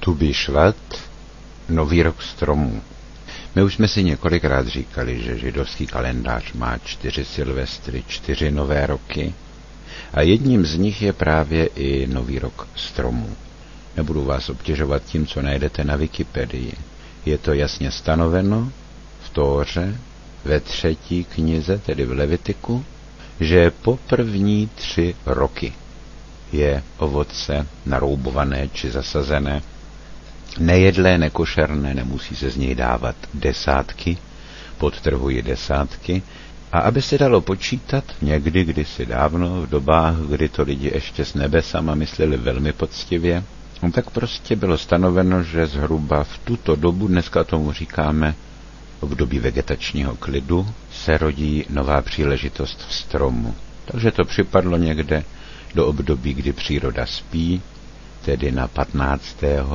Tu by švat, nový rok stromů. My už jsme si několikrát říkali, že židovský kalendář má 4 Silvestry, 4 nové roky a jedním z nich je právě i nový rok stromů. Nebudu vás obtěžovat tím, co najdete na Wikipedii. Je to jasně stanoveno v Tóře, ve 3. knize, tedy v Levitiku, že po první 3 roky je ovoce naroubované či zasazené, nejedlé, nekošerné, nemusí se z něj dávat desátky, podtrhuji desátky, a aby se dalo počítat někdy, kdysi dávno, v dobách, kdy to lidi ještě s nebesama mysleli velmi poctivě, tak prostě bylo stanoveno, že zhruba v tuto dobu, dneska tomu říkáme období vegetačního klidu, se rodí nová příležitost v stromu. Takže to připadlo někde do období, kdy příroda spí, tedy na 15.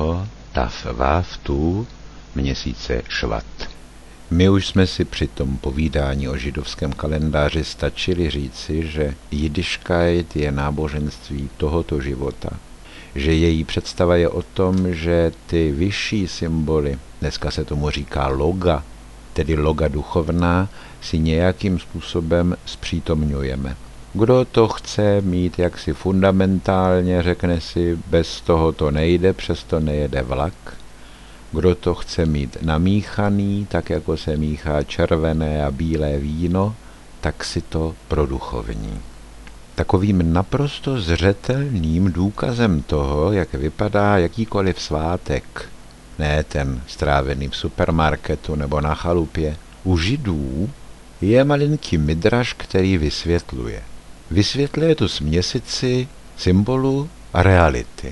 Tavvav měsíce švat. My už jsme si při tom povídání o židovském kalendáři stačili říci, že Jidiškajt je náboženství tohoto života, že její představa je o tom, že ty vyšší symboly, dneska se tomu říká loga, tedy loga duchovná, si nějakým způsobem zpřítomňujeme. Kdo to chce mít jaksi fundamentálně, řekne si, bez toho to nejde, přesto nejede vlak. Kdo to chce mít namíchaný, tak jako se míchá červené a bílé víno, tak si to produchovní. Takovým naprosto zřetelným důkazem toho, jak vypadá jakýkoliv svátek, ne ten strávený v supermarketu nebo na chalupě, u Židů je malinký midraš, který vysvětluje. Vysvětluje tu směsici symbolu a reality.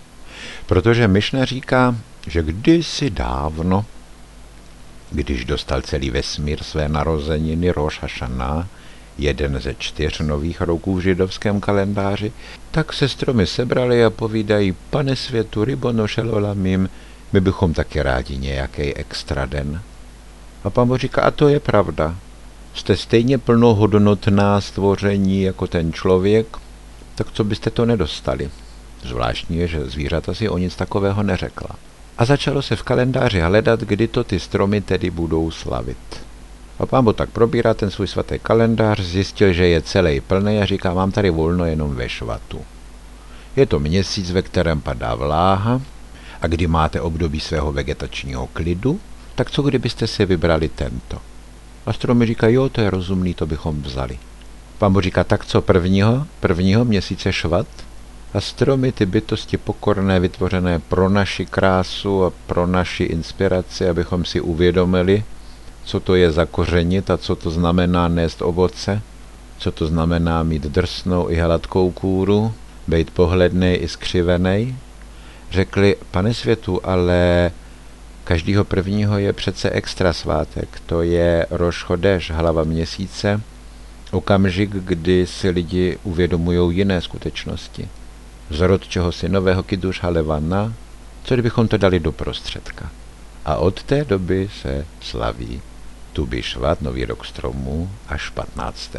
Protože Mišna říká, že kdysi dávno, když dostal celý vesmír své narozeniny Roš hašana, jeden ze 4 nových roků v židovském kalendáři, tak se stromy sebrali a povídají: Pane světu, Ribono šel olamim, my bychom taky rádi nějaký extra den. A Pán Boh říká: a to je pravda. Jste stejně plnohodnotná stvoření jako ten člověk, tak co byste to nedostali? Zvláštní je, že zvířata si o nic takového neřekla. A začalo se v kalendáři hledat, kdy to ty stromy tedy budou slavit. A Pán Boh tak probírá ten svůj svatý kalendář, zjistil, že je celý plný a říká: mám tady volno jenom ve švatu. Je to měsíc, ve kterém padá vláha, a kdy máte období svého vegetačního klidu, tak co kdybyste si vybrali tento? A stromy říkají: jo, to je rozumný, to bychom vzali. Pán Boh říká: tak co prvního měsíce švat? A stromy, ty bytosti pokorné, vytvořené pro naši krásu a pro naši inspiraci, abychom si uvědomili, co to je zakořenit a co to znamená nést ovoce, co to znamená mít drsnou i hladkou kůru, být pohlednej i skřivenej, řekli: pane světu, ale každýho prvního je přece extra svátek, to je Roš chodeš, hlava měsíce, okamžik, kdy si lidi uvědomují jiné skutečnosti. Zrod čehosi nového kiduš halevana, co kdybychom to dali do prostředka. A od té doby se slaví Tu by švat, nový rok stromů, až 15.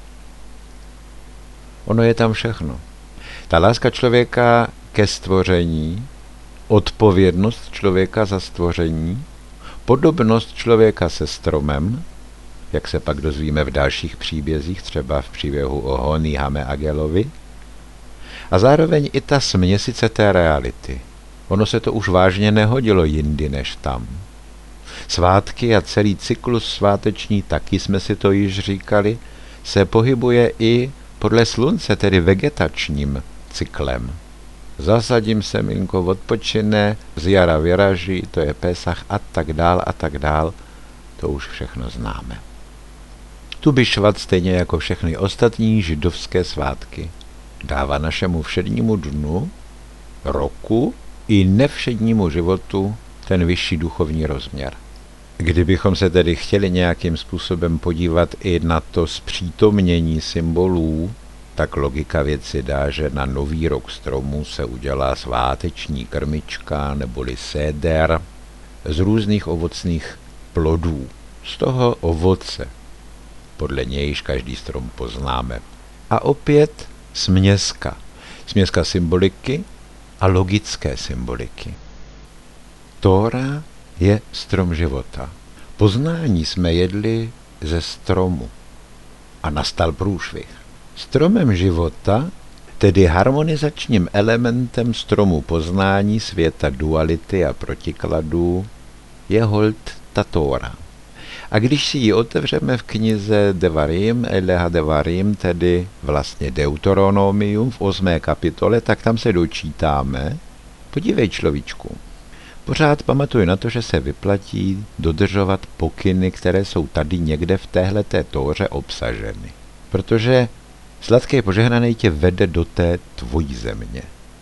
Ono je tam všechno. Ta láska člověka ke stvoření, odpovědnost člověka za stvoření, podobnost člověka se stromem, jak se pak dozvíme v dalších příbězích, třeba v příběhu o Honi Hame Agelovi, a zároveň i ta směsice té reality. Ono se to už vážně nehodilo jindy než tam. Svátky a celý cyklus sváteční, taky jsme si to již říkali, se pohybuje i podle slunce, tedy vegetačním cyklem. Zasadím semínko, odpočine, z jara vyraží, to je Pesach a tak dál, to už všechno známe. Tu by švat, stejně jako všechny ostatní židovské svátky, dává našemu všednímu dnu, roku i nevšednímu životu ten vyšší duchovní rozměr. Kdybychom se tedy chtěli nějakým způsobem podívat i na to zpřítomnění symbolů, tak logika věci dá, že na nový rok stromů se udělá sváteční krmička neboli séder z různých ovocných plodů. Z toho ovoce, podle nějž každý strom poznáme. A opět směska symboliky a logické symboliky. Tóra je strom života. Poznání jsme jedli ze stromu a nastal průšvih. Stromem života, tedy harmonizačním elementem stromu poznání světa duality a protikladů, je holt ta Tóra. A když si ji otevřeme v knize Devarim, Eleha Devarim, tedy vlastně Deuteronomium v 8. kapitole, tak tam se dočítáme, podívej človíčku, pořád pamatuj na to, že se vyplatí dodržovat pokyny, které jsou tady někde v téhleté Tóře obsaženy. Protože sladký požehnaný tě vede do té tvojí země.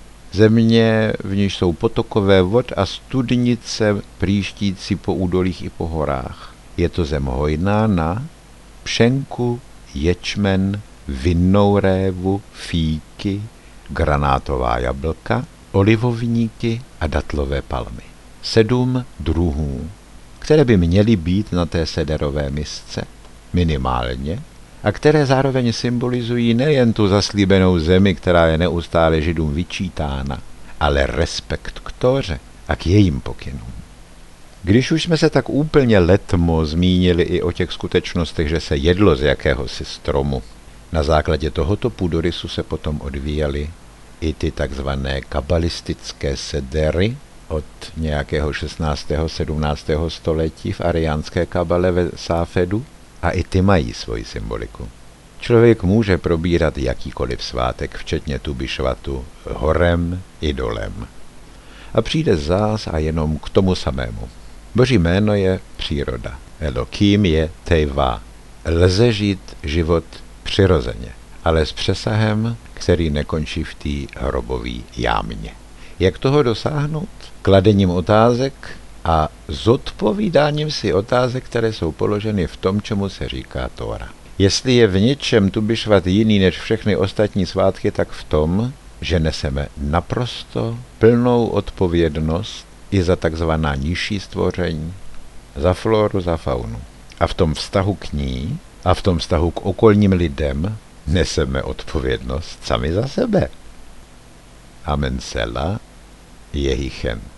Země, v níž jsou potokové vod a studnice příštící po údolích i po horách. Je to zem hojná na pšenku, ječmen, vinnou révu, fíky, granátová jablka, olivovníky a datlové palmy. 7 druhů, které by měly být na té sederové misce, minimálně, a které zároveň symbolizují nejen tu zaslíbenou zemi, která je neustále Židům vyčítána, ale respekt k Tóře a k jejím pokynům. Když už jsme se tak úplně letmo zmínili i o těch skutečnostech, že se jedlo z jakéhosi stromu, na základě tohoto půdorysu se potom odvíjaly i ty takzvané kabalistické sedery od nějakého 16. 17. století v ariánské kabale ve Sáfedu, a i ty mají svoji symboliku. Člověk může probírat jakýkoliv svátek, včetně Tubišvatu, horem i dolem. A přijde zás a jenom k tomu samému. Boží jméno je příroda. Elokým je Tejva. Lze žít život přirozeně, ale s přesahem, který nekončí v té hrobové jámě. Jak toho dosáhnout? Kladením otázek a zodpovídáním si otázek, které jsou položeny v tom, čemu se říká Tóra. Jestli je v něčem Tubišvat jiný než všechny ostatní svátky, tak v tom, že neseme naprosto plnou odpovědnost i za takzvaná nižší stvoření, za floru, za faunu. A v tom vztahu k ní a v tom vztahu k okolním lidem neseme odpovědnost sami za sebe. Amen sela Jehichen.